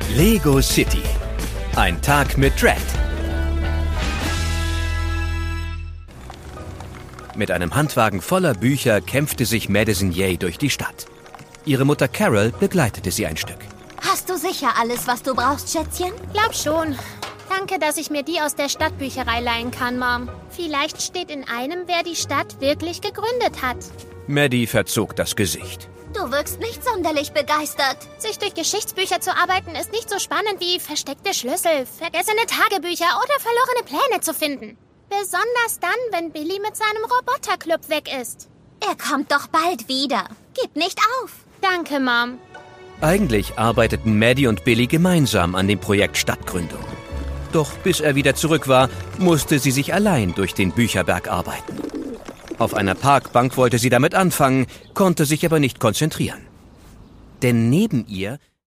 Lego City. Ein Tag mit Dredd. Mit einem Handwagen voller Bücher kämpfte sich Madison Yeh durch die Stadt. Ihre Mutter Carol begleitete sie ein Stück. Hast du sicher alles, was du brauchst, Schätzchen? Glaub schon. Danke, dass ich mir die aus der Stadtbücherei leihen kann, Mom. Vielleicht steht in einem, wer die Stadt wirklich gegründet hat. Maddie verzog das Gesicht. Du wirkst nicht sonderlich begeistert. Sich durch Geschichtsbücher zu arbeiten, ist nicht so spannend wie versteckte Schlüssel, vergessene Tagebücher oder verlorene Pläne zu finden. Besonders dann, wenn Billy mit seinem Roboterclub weg ist. Er kommt doch bald wieder. Gib nicht auf. Danke, Mom. Eigentlich arbeiteten Maddie und Billy gemeinsam an dem Projekt Stadtgründung. Doch bis er wieder zurück war, musste sie sich allein durch den Bücherberg arbeiten. Auf einer Parkbank wollte sie damit anfangen, konnte sich aber nicht konzentrieren. Denn neben ihr